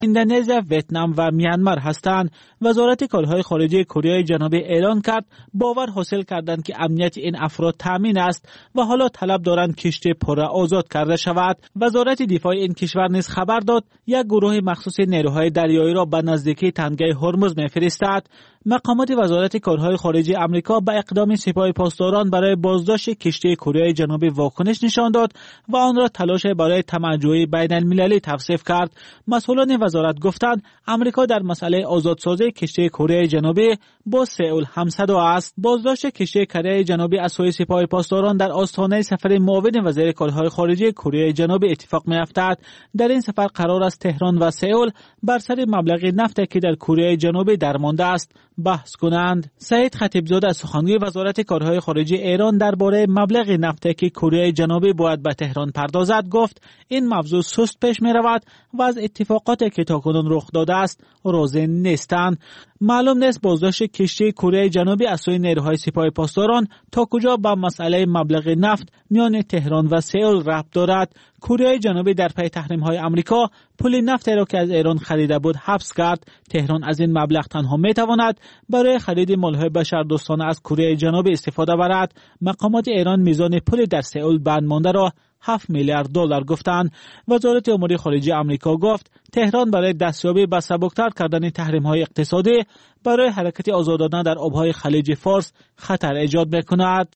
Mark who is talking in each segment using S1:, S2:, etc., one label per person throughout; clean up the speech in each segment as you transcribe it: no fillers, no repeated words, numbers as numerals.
S1: اندونزی، ویتنام و میانمار هستند. وزارت کارهای خارجه کره جنوبی اعلان کرد باور حاصل کردند که امنیت این افراد تامین است و حالا طلب دارند کشتی پره آزاد کرده شود. وزارت دفاع این کشور نیز خبر داد یک گروه مخصوص نیروهای دریایی را به نزدیکی تنگه هرمز می‌فرستد. مقامات وزارت کارهای خارجه آمریکا به اقدام سپاه پاسداران برای بازداشت کشتی کره جنوبی واکنش نشان داد و آن را تلاش برای طمع‌جویی بین المللی توصیف کرد. مسئولان وزارت گفتند آمریکا در مسئله آزادسازی کشتی کره جنوبی با سئول همصدا است. بازداشت کشتی کره جنوبی از سوی سپاه پاسداران در آستانه سفر معاون وزیر کارهای خارجه کره جنوبی اتفاق می‌افتد. در این سفر قرار است تهران و سئول بر سر مبلغ نفت که در کره جنوبی درمانده است بحث کنند. سعید خطیبزاده سخنگوی وزارت کارهای خارجه ایران درباره مبلغ نفت که کره جنوبی باید به تهران پردازد گفت این موضوع سست پیش می رود و از اتفاقاتی که تاکنون رخ داده است راضی نیستند. معلوم نیست بازداشت کشتی کره جنوبی از سوی نیروهای سپاه پاسداران تا کجا به مسئله مبلغ نفت میان تهران و سئول ربط دارد. کره جنوبی در پی تحریم‌های آمریکا پول نفت را که از ایران خریده بود حبس کرد. تهران از این مبلغ تنها میتواند برای خرید مال‌های بشردوستانه از کره جنوبی استفاده برد. مقامات ایران میزان پول در سئول بند مانده را 7 میلیارد دلار گفتند. وزارت امور خارجه آمریکا گفت تهران برای دستیابی به سبکتر کردن تحریم‌های اقتصادی برای حرکت آزادانه در آب‌های خلیج فارس خطر ایجاد می‌کند.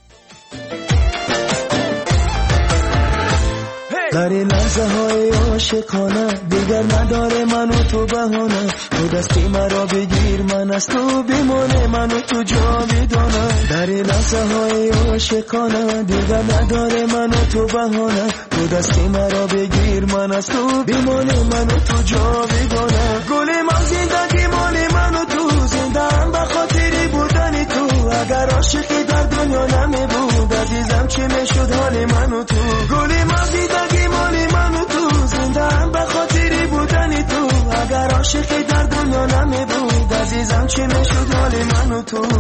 S2: در این لحظه های عاشقانه دیگر نداره من و تو بهانه، تو دستی مرا بگیر من از تو بیمونه، من و تو جاویدانه. در این لحظه های عاشقانه دیگر نداره من و تو بهانه، تو دستی مرا بگیر من از تو بیمونه، من و تو جاویدانه. گلی من زندگی مالی من و تو زنده هم به خاطری بودن تو، اگر عاشقی در دنیا نمی بود عزیزم چی میشد حال من و تو. گلی من زندگی مالی من و تو زنده هم به خاطری بودن تو، اگر عاشقی در دنیا نمی بود عزیزم چی میشد حال من و تو.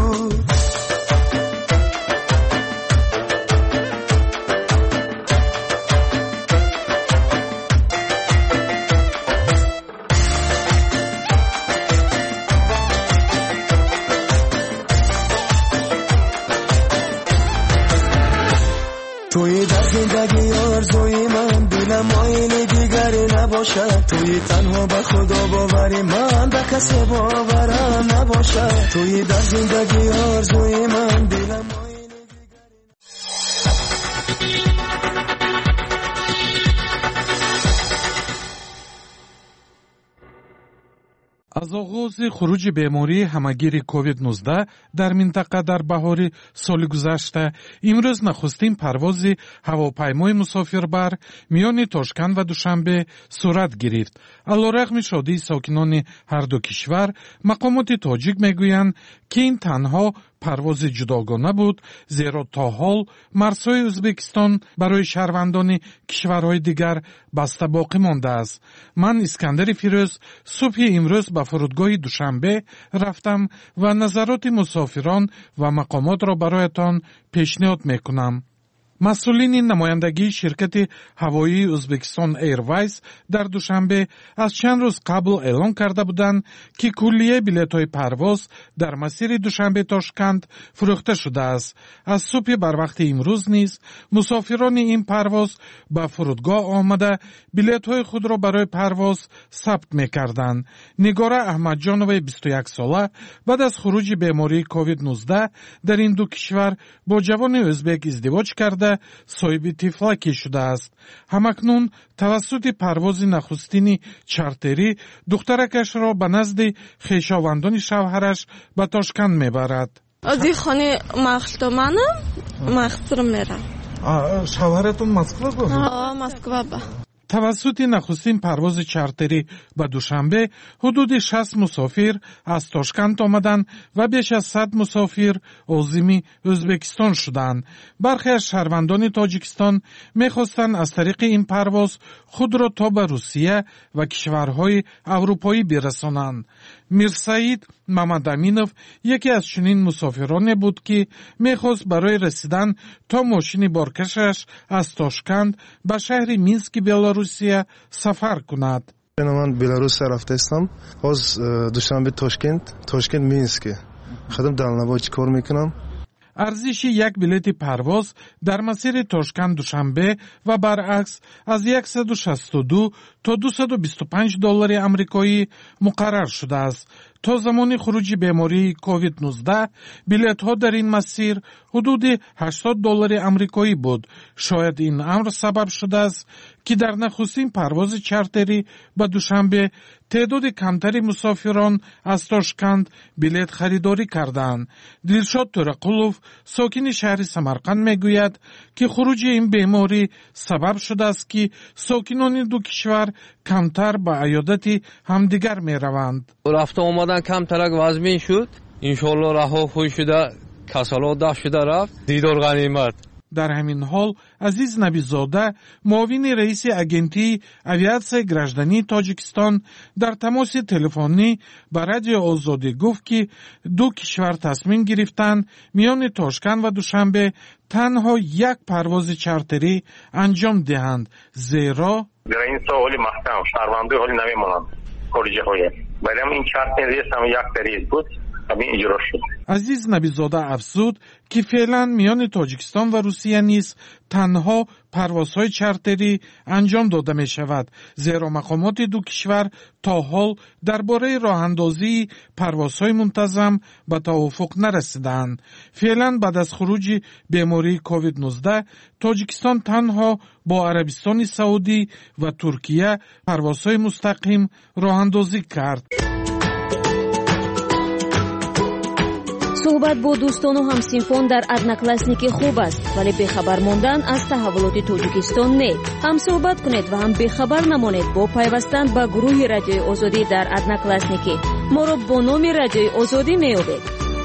S2: توی در زندگی آرزوی من دلم مایل دیگری نباشه، توی تنها به خدا باوری من به کسی باورم نباشه. توی در زندگی آرزوی من دلم مایل
S3: از آغاز خروج بیماری همگیر کووید 19 در منطقه در بهار سال گذشته امروز نخستین پرواز هواپیمای مسافربر میان تاشکند و دوشنبه صورت گرفت. علیرغم شادی ساکنان هر دو کشور، مقامات تاجیک میگویند که این تنها پرواز جداگانه بود، زیرا تا حال مرزهای ازبکستان برای شهروندان کشورهای دیگر بسته باقی مانده است. من اسکندر فیروز صبح امروز به فرودگاه دوشنبه رفتم و نظرات مسافران و مقامات را برایتان پیشنهاد میکنم. مسئولین نمایندگی شرکت هوایی ازبکستان ایرویز در دوشنبه از چند روز قبل اعلام کرده بودند که کلیه بلیط‌های پرواز در مسیر دوشنبه تاشکند فروخته شده است. از صبح بر وقت امروز نیز مسافران این پرواز به فرودگاه آمده بلیط‌های خود را برای پرواز ثبت می‌کردند. نگاره احمدجانوی 21 ساله بعد از خروج بیماری کووید 19 در این دو کشور با جوان ازبک ازدواج کرده صاحب طفلکی شده است. همکنون توسط پرواز نخستین چارتری دخترکش را به نزد خویشاوندان شوهرش به تاشکند میبرد.
S4: از این خانه مخلطه منم مخلطه میرم.
S3: شوهرتون مسکو بود؟
S4: مسکو با.
S3: توسط نخستین پرواز چارتری به دوشنبه حدود 60 مسافر از تاشکند آمدند و بیش از 100 مسافر عازم ازبکستان شدند. برخی از شهروندان تاجیکستان می‌خواستند از طریق این پرواز خود را تا به روسیه و کشورهای اروپایی برسانند. میرسعید محمدامینov یکی از چنین مسافران بود که می‌خواست برای رسیدن تا ماشین بارکشش از تاشکند به شهر مینسک بلاروسیه سفر کند.
S5: من بلاروس رفته هستم. باز دوشنبه تاشکند مینسک. خودم دلنوای چی کار میکنم؟
S3: ارزش یک بلیت پرواز در مسیر تاشکند دوشنبه و برعکس از 162 تا 225 دلار آمریکایی مقرر شده است. تا زمان خروج بیماری کووید 19 بلیط ها در این مسیر حدود 80 دلار آمریکایی بود. شاید این امر سبب شده است که در نخستین پرواز چارتری به دوشنبه تعداد کمتری مسافران از تاشکند بلیط خریداری کردند. دلشاد تورقلوف ساکن شهر سمرقند میگوید که خروج این بیماری سبب شده است که ساکنان دو کشور کمتر به عیادت همدیگر می روند.
S6: رفته آمدن کمتر وزمین شد. انشالله رها خوش شده، کسالات داشت شده رفت. دیدار غنیمت.
S3: در همین حال عزیز نبیزاده معاون رئیس اجنسی اویاسیای گراجدانی تاجیکستان در تماس تلفنی با رادیو آزادی گفت که دو کشور تصمیم گرفتند میان تاشکند و دوشنبه تنها یک پرواز چارتری انجام دهند، زیرا
S7: در این سوالی محکم شهروندی حالی نمیمونند خارجی های ولی این چارتری هم یک طریق بود اجرا شد.
S3: عزیز نبیزاده افزود که فعلا میان تاجیکستان و روسیه نیز تنها پروازهای چارتری انجام داده می شود، زیرا مقامات دو کشور تا حال درباره راه اندازی پروازهای منتظم به توافق نرسیدند. فعلا بعد از خروج بیماری کووید 19 تاجیکستان تنها با عربستان سعودی و ترکیه پروازهای مستقیم راه اندازی کرد.
S8: صحبت با دوستان و همسینفان در одноклассники خوب است، ولی بخبر ماندن از تحولات تاجیکستان نه. هم صحبت کنید و هم بخبر نمانید با پیوستن به گروه رادیوی آزادی در одноклассники. ما را با نام رادیوی آزادی میابید.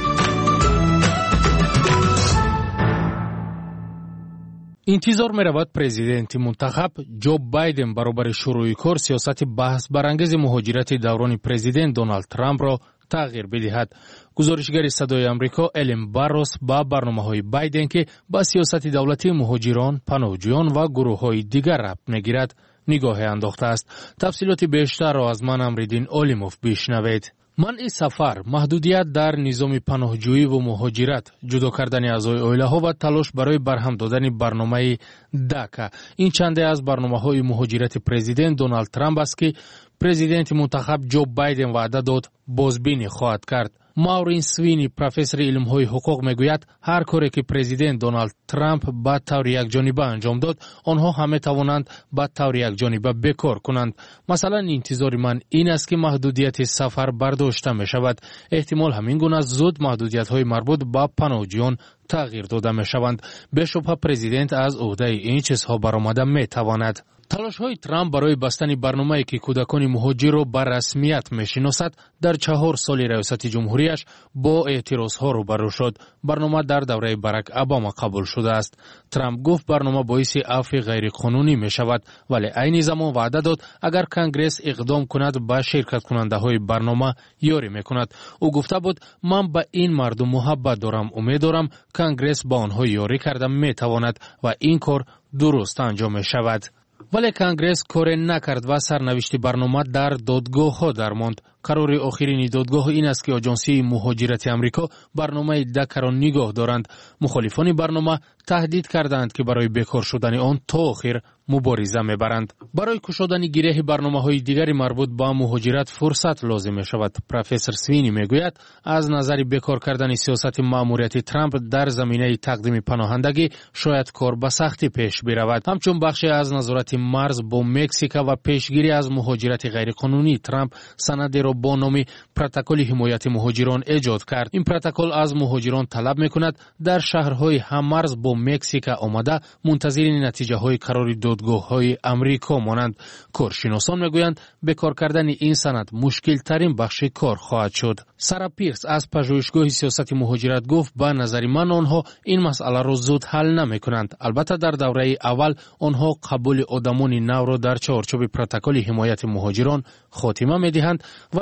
S9: انتظار می‌رود پرزیدنت منتخب جو بایدن برابر شروع کار سیاست بحث برانگیز مهاجرت دوران پرزیدنت دونالد ترامپ را تغییر بدهد. گزارشگر صدای آمریکا الن باروس با برنامه‌های بایدن که با سیاست دولتی مهاجران، پناهجویان و گروه‌های دیگر ربط می‌گیرد نگاه انداخته است. تفصیلات بیشتر را از من امریدین اولیموف بشنوید. منع سفر، محدودیت در نظام پناهجویی و مهاجرت، جدا کردن اعضای عائله ها و تلاش برای برهم دادن برنامه داکا. این چنده از برنامه‌های مهاجرت پرزیدنت دونالد ترامپ است که پرزیدنت منتخب جو بایدن وعده داد بازبینی خواهد کرد. ماورین سوینی پروفسور علم‌های حقوق میگوید هر کاری که پرزیدنت دونالد ترامپ با طور یکجانبه انجام داد آنها همه توانند با طور یکجانبه بکار کنند. مثلا انتظار من این است که محدودیت سفر برداشته می شود. احتمال همین گونه زود محدودیت‌های مربوط به پناهجویان تغییر داده می شوند. به شبهه پرزیدنت از عهده این چیزها برآمده می تواند. تلاش‌های ترامپ برای بستن برنامه‌ای که کودکان مهاجر را به رسمیت می‌شناسد در 4 سال ریاست جمهوریش با اعتراض‌ها روبرو شد. برنامه در دوره باراک اوباما قبول شده است. ترامپ گفت برنامه باعث عفو غیرقانونی می‌شود، ولی عین زمان وعده داد اگر کنگره اقدام کند با شرکت کننده‌های برنامه یاری می‌کند. او گفته بود من به این مردم محبت دارم، امید دارم کنگره با آنها یاری کرده می‌تواند و این کار درست انجام می‌شود. ولی کنگره کار نکرد و سرنوشت برنامه در دادگاه ها در ماند. قرار آخرین دادگاه این است که آژانسی مهاجرت امریکا برنامه داکا را نگاه دارند. مخالفان برنامه تهدید کردند که برای بیکار شدن آن تا آخر مبارزه میبرند. برای کشادن گره برنامه‌های دیگری مربوط به مهاجرت فرصت لازم می‌شود. پروفسور سوینی میگوید از نظر بیکار کردن سیاست مأموریت ترامپ در زمینه تقدیم پناهندگی شاید کار به سختی پیش برود. همچون بخشی از نظارت مرز با مکزیک و پیشگیری از مهاجرت غیرقانونی ترامپ سندی را با نام پروتکل حمایت مهاجران ایجاد کرد. این پروتکل از مهاجران طلب می‌کند در شهرهای هممرز با مکزیک آمده منتظر نتیجه‌های قرار دادگاه‌های امریکا مانند. کارشناسان میگویند بیکار کردن این سند مشکل ترین بخش کار خواهد شد. سارا پیرس از پژوهشگاه سیاست مهاجرت گفت با نظر من آنها این مسئله را زود حل نمی‌کنند. البته در دوره اول آنها قبول آدمان نو را در چارچوب پروتکل حمایت مهاجران خاتمه می‌دهند و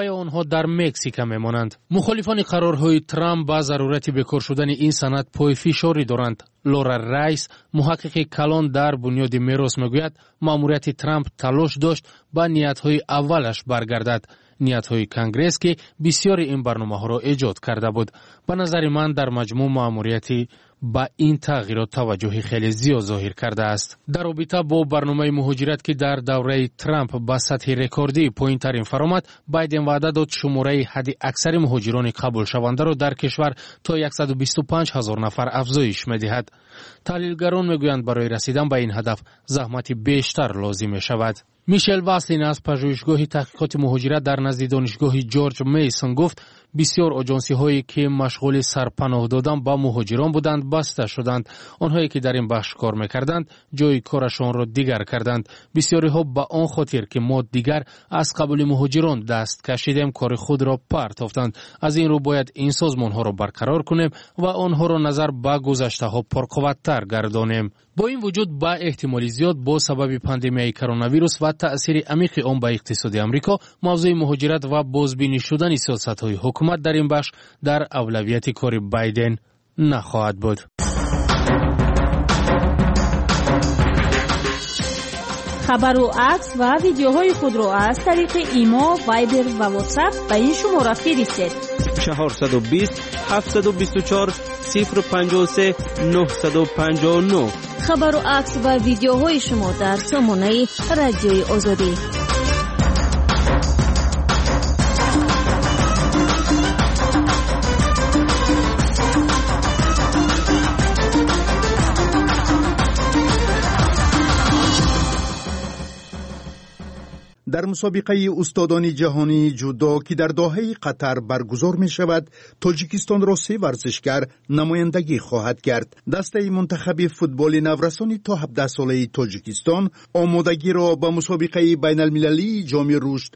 S9: پای آنها در مکزیک میمانند. مخالفان قرارهای ترامپ با ضرورت بکار شدن این سند پای فشاری دارند. لورا رایس، محقق کلان در بنیاد میراث میگوید ماموریت ترامپ تلاش داشت با نیت‌های اولش برگردد. نیت‌های کنگرس که بسیار این برنامه‌ها را ایجاد کرده بود. به نظر من در مجموع ماموریتی با این تغییرات توجه خیلی زیاد ظاهر کرده است. در رابطه با برنامه مهاجرت که در دوره ترامپ با سطح رکوردی پایین‌ترین فرآمد، بایدن وعده داد شماره حد اکثر مهاجران قبول شونده را در کشور تا 125,000 نفر افزایش می‌دهد. تحلیلگران میگویند برای رسیدن به این هدف زحمت بیشتر لازم می‌شود. میشل واسلین از پژوهشگاه تحقیقات مهاجرت در نزد دانشگاه جورج میسون گفت بسیار آژانسی هایی که مشغول سرپناه دادن با مهاجران بودند بسته شدند. آنهایی که در این بخش کار میکردند جای کارشان را دیگر کردند. بسیاری ها با آن خاطر که ما دیگر از قبول مهاجران دست کشیدیم کار خود را پرتافتند. از این رو باید این سازمان ها را برقرار کنیم و آنها را نظر به گذشته ها پرقوت‌تر گردانیم. با این وجود با احتمال زیاد با سبب پاندمیای کرونا ویروس و تأثیر عمیق آن به اقتصاد آمریکا، موضوع مهاجرت و بازبینی شدن سیاست‌های حکومت در این بخش در اولویت کار بایدن نخواهد بود.
S8: خبر و عکس و ویدیوهای خود را از طریق ایما، وایبر و واتساپ به این شماره فرستید.
S10: 420 724 053 959.
S8: خبر و عکس و ویدیوهای شما در سامانه رادیوی آزادی.
S11: در مسابقه استادان جهانی جودو که در دوحه قطر برگزار می شود، تاجیکستان را 3 ورزشگر نمایندگی خواهد کرد. دسته منتخب فوتبال نورسان تا 17 ساله تاجیکستان آمادگی را به مسابقه بین المللی جام رشد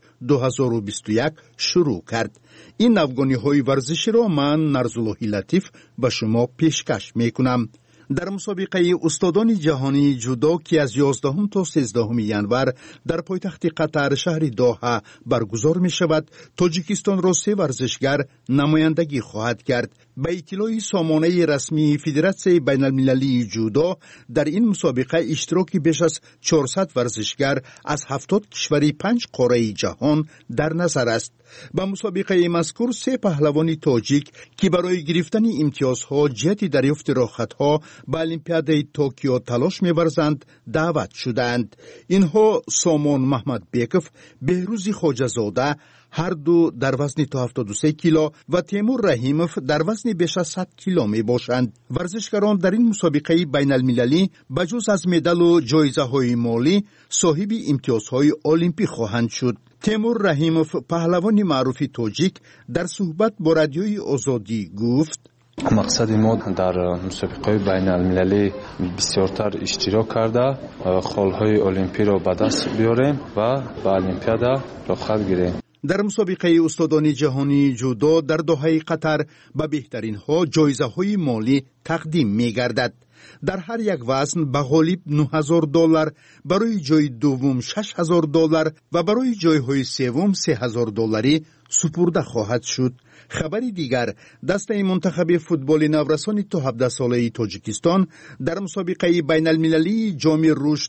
S11: 2021 شروع کرد. این افغانی های ورزشی را من نرزاللهی لطیف به شما پیشکش می کنم. در مسابقه استادان جهانی جودو که از 11 تا 13 ینور در پایتخت قطر شهر دوحه برگزار می شود، تاجیکستان را 3 ورزشگر نمایندگی خواهد کرد. به اطلاع سامانه رسمی فدراسیون بین المللی جودو، در این مسابقه اشتراک بیش از 400 ورزشگر از 70 کشور 5 قاره جهان در نظر است. به مسابقه مذکور 3 پهلوان تاجیک که برای گرفتن امتیازها جهت دریافت راحتها به المپیاد توکیو تلاش می‌ورزند دعوت شدند. اینها سامان محمد بیکف، بهروز خواجه‌زاده، هر دو در وزن تا 73 کیلو و تیمور رحیموف در وزن بیش از 100 کیلو می باشند. ورزشکاران در این مسابقه بین المللی بجز از مدال و جایزه های مالی صاحب امتیازهای المپیک خواهند شد. تیمور رحیموف، پهلوان معروف تاجیک، در صحبت با رادیوی آزادی گفت:
S12: مقصد ما در مسابقه بین المللی بسیارتر اشتراک کرده خالهای المپی را به دست بیاریم و به المپیاد رخصت گیریم.
S11: در مسابقه استادان جهانی جودو در دوحه قطر به بهترین ها جایزه های مالی تقدیم می گردد. در هر یک وزن به غالب $9,000، برای جای دوم $6,000 و برای جای های سوم $3,000 سپرده خواهد شد. خبری دیگر، دسته منتخب فوتبال نورسان تا 17 ساله تاجیکستان در مسابقه بین المللی جام رشد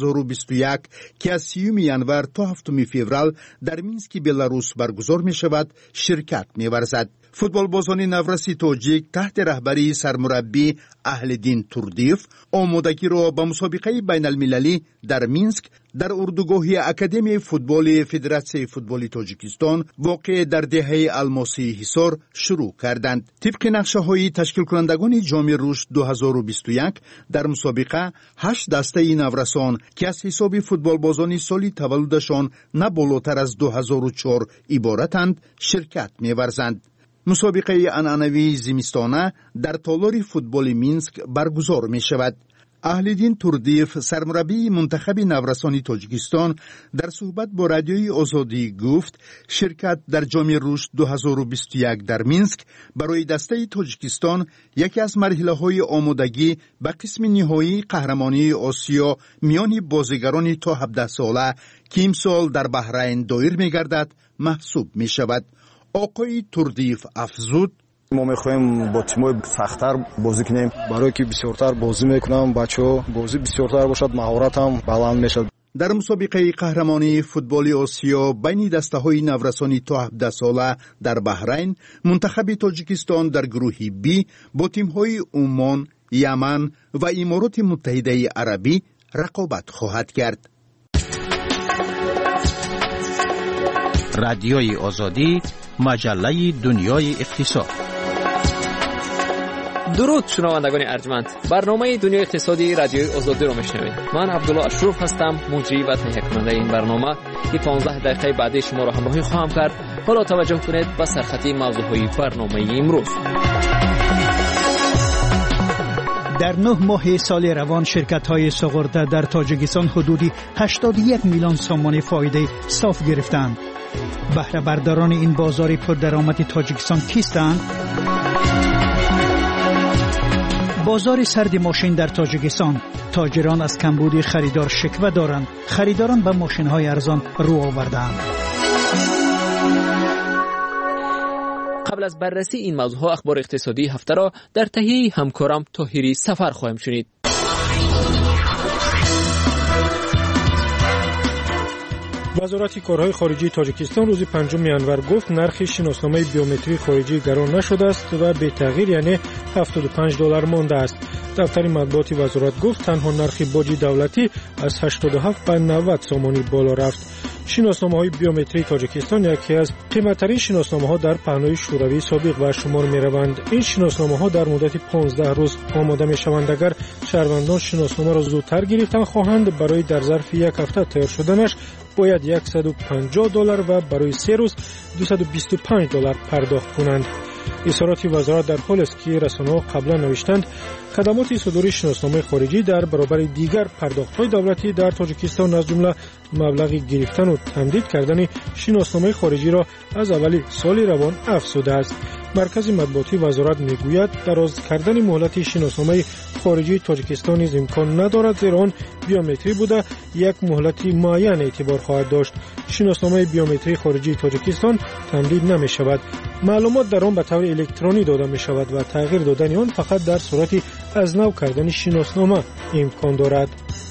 S11: 2021 که از 30 ینور تا 7 فوریه در مینسک بلاروس برگزار می شود شرکت می ورزد. فوتبال بازان نورسی تاجیک تحت رهبری سرمربی اهلدین توردیف آمادگی را به مسابقه بین المللی در مینسک در اردوگاه اکادمی فوتبال فدراسیون فوتبال تاجیکستان واقع در دهه الماسی حصار شروع کردند. طبق نقشه های تشکیل کنندگان جام رشد 2021 در مسابقه 8 دسته نورسان که از حساب فوتبال بازان سالی تولدشان نه بالاتر از 2004 عبارتند شرکت می‌ورزند. مسابقه عنعنوی زمستانه در تالار فوتبال مینسک برگزار می شود. اهلیدین توردیف سرمربی منتخب نورسانی تاجیکستان در صحبت با رادیوی آزادی گفت شرکت در جام رشد 2021 در مینسک برای دسته تاجیکستان یکی از مرحله‌های آمادگی به قسم نهایی قهرمانی آسیا میان بازیگران تا 17 ساله که امسال در بحرین دایر می‌گردد محسوب می‌شود. آقای توردیف افزود
S13: ما می‌خوایم با تیم‌های سخت‌تر بازی کنیم برای که بسیارتر بازی می‌کنم بچه‌ها بازی بسیارتر باشد مهارت هم بلند میشد.
S11: در مسابقه قهرمانی فوتبال آسیا بین دسته‌های نورسانی تا 17 ساله در بحرین منتخب تاجیکستان در گروه بی با تیم‌های عمان، یمن و امارات متحده عربی رقابت خواهد کرد.
S14: رادیوی آزادی، مجله دنیای اقتصاد.
S15: درود شنوندگان ارجمند، برنامه دنیای اقتصادی رادیوی آزادی رو میشنوید. من عبدالله اشرف هستم، مجری و تهیه کننده این برنامه که 15 دقیقه بعدی شما را همراهی خواهم کرد. حالا توجه کنید به سرخطی موضوعهای برنامه امروز.
S16: در 9 ماه سال روان شرکت‌های سوغورده در تاجیکستان حدودی 81 میلیون سوم فایده صاف گرفتند. بهره برداران این بازار پردرآمد تاجیکستان کیستند؟ بازار سرد ماشین در تاجیکستان، تاجران از کمبود خریدار شکوه دارند. خریداران به ماشین‌های ارزان رو آوردند.
S15: قبل از بررسی این موضوعها اخبار اقتصادی هفته را در تهیه همکارم طاهری سفر خواهیم شنید.
S17: وزارت کارهای خارجی تاجیکستان روز 5 ینور گفت نرخ شناسنامه بیومتری خارجی گران نشده است و به تغییر یعنی $75 مانده است. دفتر مطبوعات وزارت گفت تنها نرخ باج دولتی از 87 به 90 سامانی بالا رفت. شناسنامه‌های بیومتری تاجیکستان یکی از قیمت‌ترین شناسنامه‌ها در پهنای شوروی سابق و شمار می‌روند. این شناسنامه‌ها در مدت 15 روز آماده می‌شوند. اگر شهروندان شناسنامه را زودتر گرفتن خواهند برای در ظرف یک هفته تیار شدنش باید $150 و برای 3 روز $225 پرداخت کنند. اظهارات وزارت در حالی است که رسانه‌ها قبلا نوشتند خدمات صدور شناسنامه خارجی در برابر دیگر پرداخت‌های دولتی در تاجیکستان از جمله مبلغ گرفتن و تمدید کردن شناسنامه خارجی را از اول سال روان افزوده است. مرکز مطبوعاتی وزارت میگوید دراز کردن مهلت شناسنامه خارجی تاجیکستان نیز امکان ندارد زیرا آن بیومتری بوده یک مهلت معین اعتبار خواهد داشت. شناسنامه بیومتری خارجی تاجیکستان تمدید نمی شود. معلومات در آن به طور الکترونی داده می شود و تغییر دادن آن فقط در صورت از نو کردن شناسنامه امکان دارد.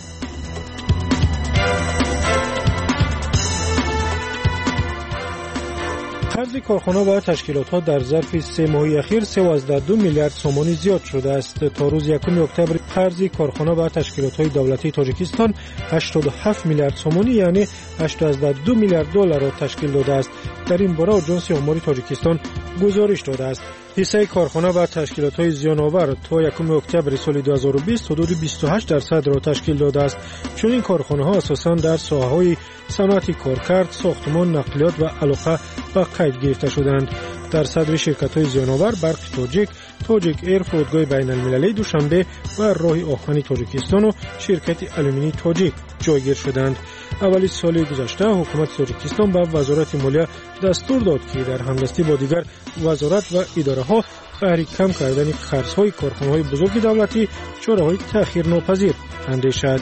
S17: قرض کارخانه و تشکیلات‌ها در ظرف 3 ماه اخیر 13 میلیارد سومانی زیاد شده است. تا روز 1 اکتبر قرض کارخانه و تشکیلات‌های دولتی تاجیکستان 87 میلیارد سومانی یعنی 82 میلیارد دلار را تشکیل داده است. در این باره آژانس آماری تاجیکستان گزارش داده است. حصه کارخانه و تشکیلات‌های زیان‌آور تا 1 اکتبر سال 2020 حدود 28% را تشکیل داده است. چون این کارخانه‌ها اساساً در ساحه‌های صنعت کارکرد، ساختمان، نقلیات و علاقه به قید گرفته شدند. در صدر شرکت‌های زیان‌آور برق تاجیک ایر، فرودگاه بین‌المللی دوشنبه و راه آهن تاجیکستان و شرکت آلومینی تاجیک جایگیر شدند. اولی سال گذشته حکومت تاجیکستان به وزارت مالیه دستور داد که در همدستی با دیگر وزارت و اداره‌ها برای کم کردن خرج‌های کارخانه‌های بزرگ دولتی چاره‌های تأخیرناپذیر اندیشد.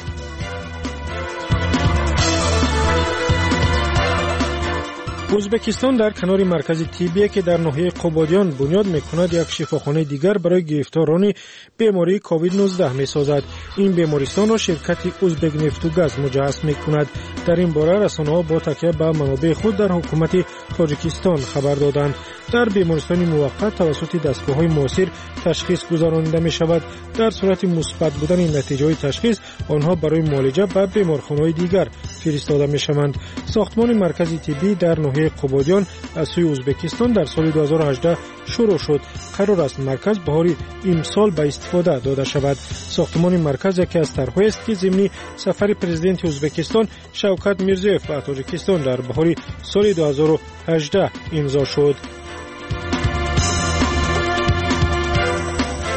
S17: ازبکستان در کنار مرکز طبی که در ناحیه قبادیان بنیاد می‌کند یک شفاخانه دیگر برای گرفتاران بیماری کووید 19 می‌سازد. این بیمارستان را شرکت ازبک نفت و گاز مجهز می‌کند. در این باره رسانه‌ها با تکیه به منابع خود در حکومت تاجیکستان خبر دادند. در بیمارستان موقت توسط دستگاه‌های معاصر تشخیص گذرانیده می‌شود. در صورت مثبت بودن نتیجه‌های تشخیص آنها برای معالجه به بیمارخانه‌های دیگر فرستاده می‌شوند. ساختمان مرکز طبی در ناحیه قبادیان از سوی ازبکستان در سال 2018 شروع شد. قرار است مرکز بهار امسال به استفاده داده شود. ساختمان مرکز یکی از طرح‌هایی است که ضمن سفر پرزیدنت ازبکستان شوکت میرزیوف به تاجیکستان در بهار سال 2018 امضا شد.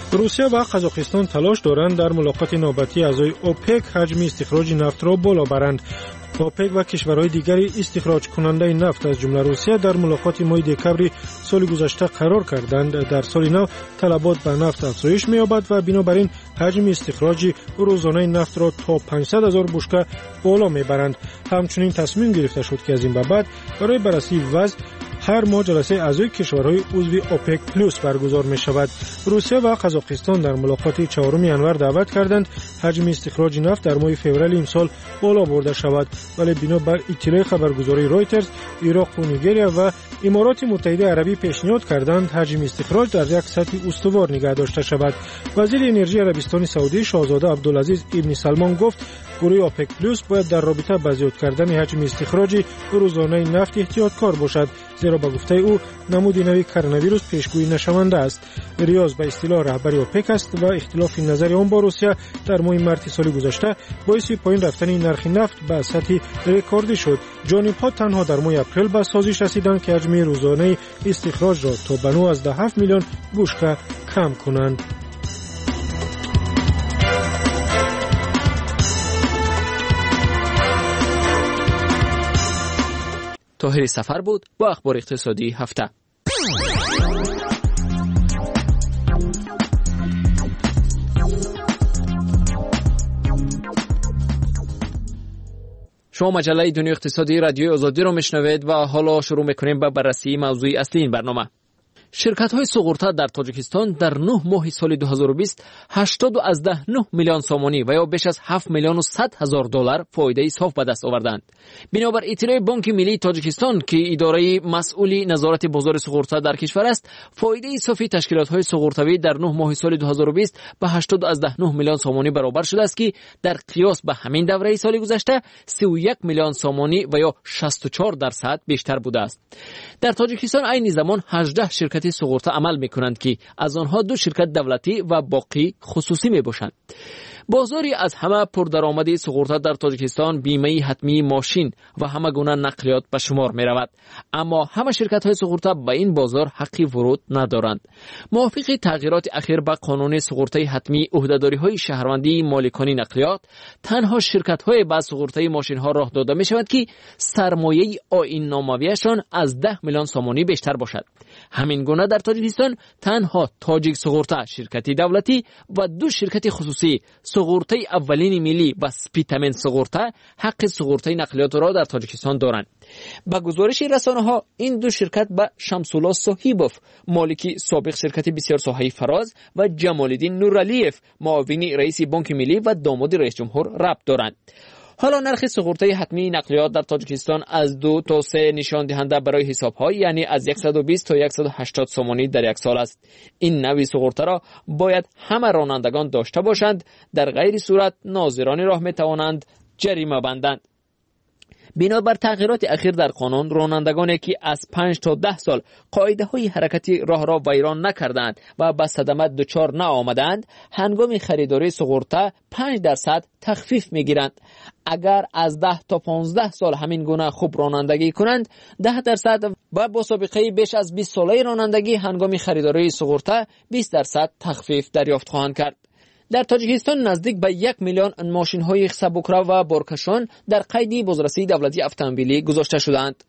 S17: روسیه و قزاقستان تلاش دارند در ملاقات نوبتی اعضای اوپک حجم استخراج نفت را بالا برند. اوپک و کشورهای دیگری استخراج کننده نفت از جمله روسیه در ملاقات ماه دکمبر سال گذشته قرار کردند. در سال نو طلبات به نفت افزایش می‌یابد و بنابراین حجم استخراج روزانه نفت را تا 500,000 بشکه بالا میبرند. همچنین تصمیم گرفته شد که از این به بعد برای بررسی وضع هر ماه جلسه اعضای کشورهای عضو اوپک پلوس برگزار می شود. روسیه و قزاقستان در ملاقات 4 ینور دعوت کردند حجم استخراج نفت در ماه فوریه امسال بالا برده شود، ولی بنابر اطلاع خبرگزاری رایترز، عراق و نیگریا و امارات متحده عربی پیشنهاد کردند حجم استخراج در یک سطح استوار نگه داشته شود. وزیر انرژی عربستان سعودی شاهزاده عبدالعزیز ابن سلمان گفت گروه اوپک پلوس باید در رابطه با زیاد کردن حجم استخراج روزانه نفت احتیاطکار باشد، زیرا به گفته او نمود نوی کرونا ویروس پیشگویی نشونده است. ریاض به اصطلاح رهبر اوپک است و اختلاف نظر آن با روسیه در ماه مارس سال گذشته باعث پایین رفتن نرخ نفت به سطح رکوردی شد. جانب‌ها تنها در ماه اپریل به سازش رسیدند که حجم روزانه استخراج را تا به 9.7 میلیون بشکه کم کنند.
S15: طاهر سفر بود با اخبار اقتصادی هفته. شما مجله دنیای اقتصادی رادیوی آزادی رو میشنوید و حالا شروع میکنیم با بررسی موضوع اصلی این برنامه. شرکت‌های سوغورتا در تاجیکستان در 9 ماه سال 2020 80.9 میلیون سومانی و یا بیش از 7 میلیون و 100 هزار دلار فایده صاف به دست آوردند. بنابر اطلاع بانک ملی تاجیکستان که اداره مسئولی نظارت بازار سوغورتا در کشور است، فایده صافی تشکیلات‌های سوغورتاوی در 9 ماه سال 2020 به 80.9 میلیون سومانی برابر شده است که در قیاس به همین دوره سال گذشته 31 میلیون سومانی و یا 64% بیشتر بوده است. در تاجیکستان عین زمان 18 شرکت سوغورتا عمل میکنند که از آنها 2 شرکت دولتی و باقی خصوصی میباشند. بازاری از همه پردرآمدی سوغورتا در تاجیکستان بیمه حتمی ماشین و همه گونه نقلیات به شمار می رود، اما همه شرکت های سوغورتا به این بازار حقی ورود ندارند. موافق تغییرات اخیر به قانون سوغورتای حتمی عهدهداری های شهروندی مالکانی نقلیات، تنها شرکت های با سوغورتای ماشین ها راه داده می شود که سرمایه آیین نامویشان از 10 میلیون سومانی بیشتر باشد. همین گونه در تاجیکستان تنها تاجیک سوغورتا شرکتی دولتی و 2 شرکت خصوصی سوغورتای اولین ملی و سپیتامن سوغورتا حق سوغورتای نقلیات را در تاجیکستان دارند. با گزارش رسانه‌ها این 2 شرکت به شمس‌الله صاحبوف مالکی سابق شرکت بسیار ساحه‌ای فراز و جمال‌الدین نورعلیف معاون رئیس بانک ملی و داماد رئیس جمهور ربط دارند. حالا نرخ سوغورتای حتمی نقلیات در تاجیکستان از 2 تا 3 نشان دهنده برای حساب‌ها، یعنی از 120 تا 180 سومانی در یک سال است. این نوع سوغورتا را باید همه رانندگان داشته باشند، در غیر صورت ناظران راه می‌توانند جریمه بندند. بنابر تغییرات اخیر در قانون، رانندگانی که از 5 تا 10 سال قاعده‌های حرکتی راه را ویران نکردند و به صدمه دچار نآمدند، هنگام خریداری سوغورتا 5% تخفیف می‌گیرند. اگر از 10 تا 15 سال همین گونه خوب رانندگی کنند، 10% و با سابقه بیش از 20 ساله رانندگی هنگام خریداری سوغورتا 20% تخفیف دریافت خواهند کرد. در تاجیکستان نزدیک به 1 میلیون ماشین‌های سبکرو و بارکشان در قید بازرسی دولتی اتومبیلی گذاشته شدند.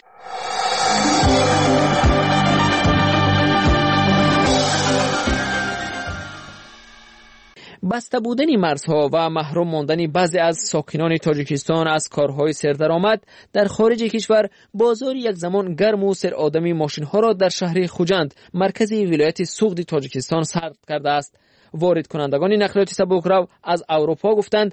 S15: بسته بودن مرزها و محروم ماندن بعضی از ساکنان تاجیکستان از کارهای سردرآمد در خارج کشور، بازار یک زمان گرم و سر آدمی ماشین‌ها را در شهر خوجند، مرکز ولایت سوغد تاجیکستان سرد کرده است. وارد کنندگان نقلیات سبکرو از اروپا گفتند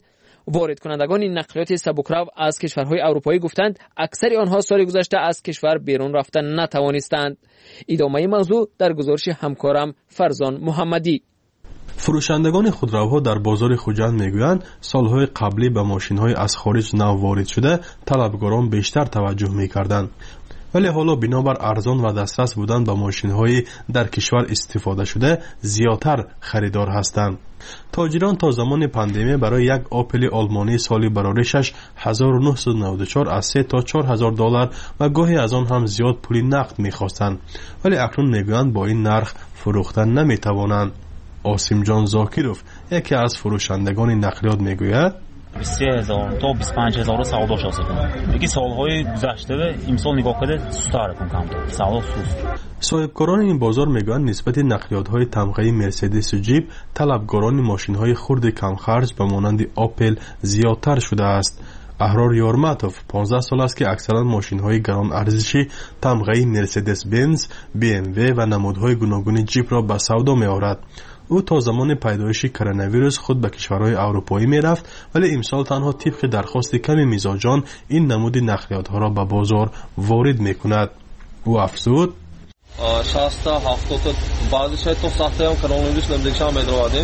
S15: از کشورهای اروپایی گفتند اکثر آنها سال گذشته از کشور بیرون رفتن نتوانستند. ادامه موضوع در گزارش همکارم فرزان محمدی.
S18: فروشندگان خودروها در بازار خوجند میگویند سالهای قبلی به ماشین‌های از خارج نو وارد شده طلبگاران بیشتر توجه میکردند، ولی حالا بنابر ارزان و دسترس بودن به ماشین‌های در کشور استفاده شده زیادتر خریدار هستند. تاجران تا زمان پاندمی برای یک آپل آلمانی سالی برآوردش 1994 از 3 تا 4000 دلار و گاهی از آن هم زیاد پول نقد می‌خواستند، ولی اکنون میگویند با این نرخ فروختن نمی‌توانند. آسیمجان زاکیروف یکی از فروشندگان نقلیات میگوید
S19: 23000 تا 25000 سودا شده. یکی سالهای گذشته و امسال نگاه کنید سوست‌تر کم سودا سوست.
S18: صاحبکاران این بازار میگویند نسبت نقلیات‌های تمغه مرسدس و جیپ طلبگاران ماشین‌های خرد کم خرج به مانند آپل زیادتر شده است. احرار یارماتوف 15 سال است که اکثرا ماشین‌های گران ارزشی تمغه مرسدس بنز، بی ام و و نمودهای گوناگون جیپ را به سودا می‌آورد. او تا زمان پیدایش کرونا ویروس خود به کشورهای اروپایی می‌رفت ولی امسال تنها طبق درخواست کمی میزاجان این نمود نقلیات‌ها را به بازار وارد می‌کند. او افزود
S6: 60 تا 70 تا بعضیش تا ساخته هم کرونا ویروس نمی‌دونم می‌دروادیم.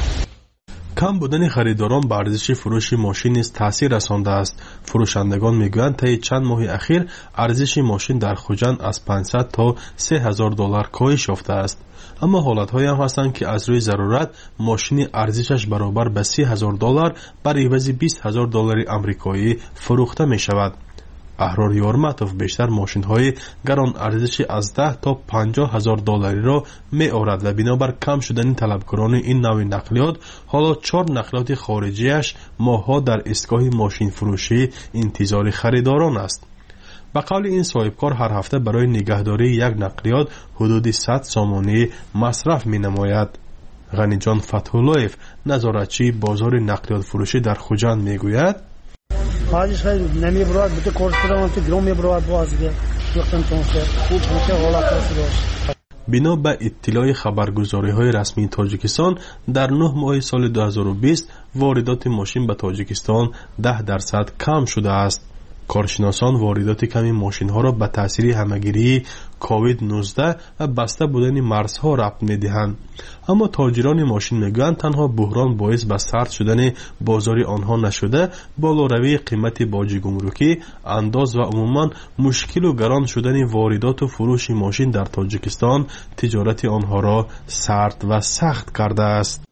S18: کم بودن خریداران به ارزش فروش ماشین نیز تاثیر رسانده است. فروشندگان میگویند طی چند ماه اخیر ارزش ماشین در خوجند از 500 تا 3000 دلار کاهش یافته است. اما حالت‌هایی هم هستند که از روی ضرورت ماشین ارزشش برابر به 30000 دلار بر عوض 20000 دلار آمریکایی فروخته می شود. احرار یارماتوف بیشتر ماشین‌های گران ارزش از 10 تا 50000 دلاری را می‌آورد و بنابر کم شدن طلبکاران این نوع نقلیات حالا 4 نقلیات خارجیش ماه‌ها در ایستگاه ماشین فروشی انتظار خریداران است. به قول این صاحبکار هر هفته برای نگهداری یک نقلیات حدود 100 سامانه مصرف می‌نماید. غنیجان فتح‌الله‌یف نظارتچی بازار نقلیات فروشی در خوجند می‌گوید
S20: بازش خیلی نمی‌برد بده کورس کردم تو گرام می‌برد بازگه وقتم تونسته خوب میشه حالا پس
S18: بنا به اطلاع خبرگزاری‌های رسمی تاجیکستان در 9 ماه سال 2020 واردات ماشین به تاجیکستان 10% کم شده است. کارشناسان واردات کمی ماشین‌ها را به تاثیر همه‌گیری کووید 19 و بسته بودن مرزها ربط می‌دهند. اما تاجران ماشین میگویند تنها بحران باعث به سرد شدن بازار آنها نشده، بالاروی قیمت باج گمرکی، انداز و عموما مشکل و گران شدن واردات و فروش ماشین در تاجیکستان تجارت آنها را سرد و سخت کرده است.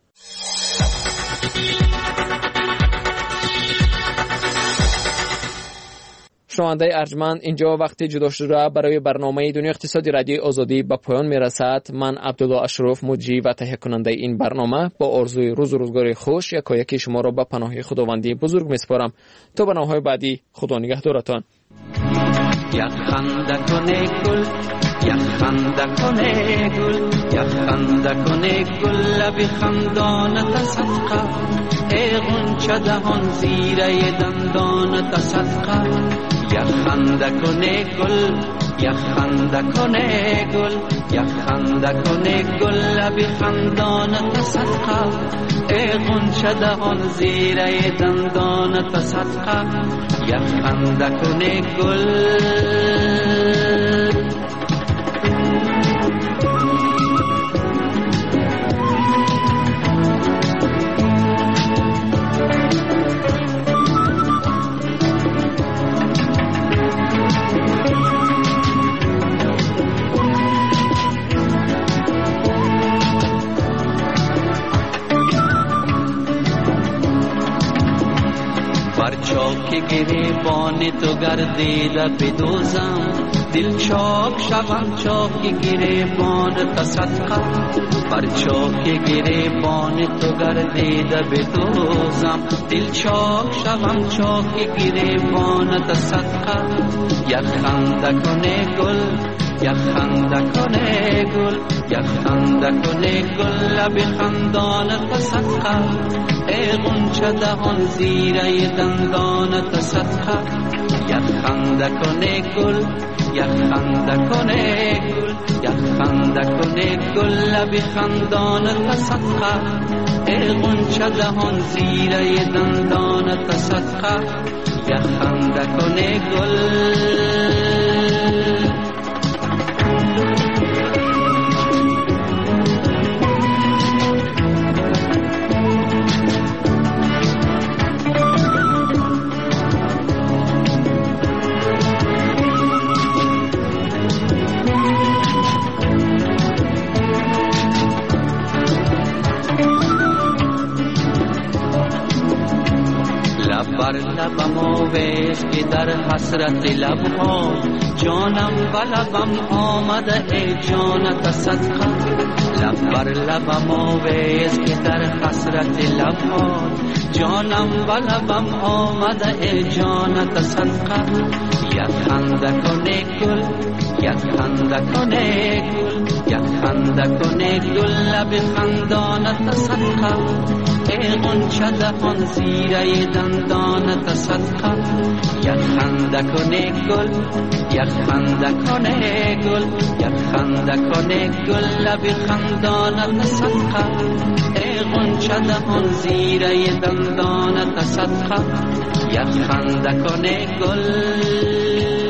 S15: شنونده ارجمند، اینجا وقتی جدا شده برای برنامه دنیای اقتصادی رادیوی آزادی به پایان میرسد. من عبدالله اشرف مجری و تهیه کننده این برنامه با آرزوی روز و روزگار خوش یکایک شما را به پناه خداوندی بزرگ میسپارم. تا برنامه‌های بعدی خدا نگهدارتان.
S21: یک خنده کنه گل، یک خنده کنه گل، یک خنده کنه گل، لب خندان تصدقه، ای غنچه دهان زیره دندان تصدقه. یک خنده کنه گل، یک خنده کنه گل، یک خنده کنه گل، لب خندان تصدقه، ای غنچه دهان زیره دندان تصدقه. یک خنده کنه گل. چاک گریبان تو گردیده بدوزم، دل چاک شوم چاک گریبان تصدقه. بر چاک گریبان تو گردیده بدوزم، دل چاک شوم چاک گریبان تصدقه. یک خنده کنه گل، یک خنده کنه گل، یک خنده کنه گل، لب خندان تصدقه، ای غنچه دهان زیره دندان تصدقه. یک خنده کنه گل، یک خنده کنه گل، یک خنده کنه گل، لب خندان تصدقه، ای غنچه دهان زیره دندان تصدقه. یک خنده کنه گل. بر لبم آویز است که در حسرت لبها جانم و لبم آمده ای جانت صدقه لب بر لبم آویز که در حسرت لبها جانم و لبم آمده ای جانت صدقه یک خنده کنه گل یک خنده کنه گل یک خنده کنه گل لب خندانت صدقه ای غنچه دهان زیره دندانت صدقه یک خنده کنه گل یک خنده کنه گل یک خنده کنه گل لب خندانت صدقه ای غنچه دهان زیره دندانت صدقه یک خنده کنه گل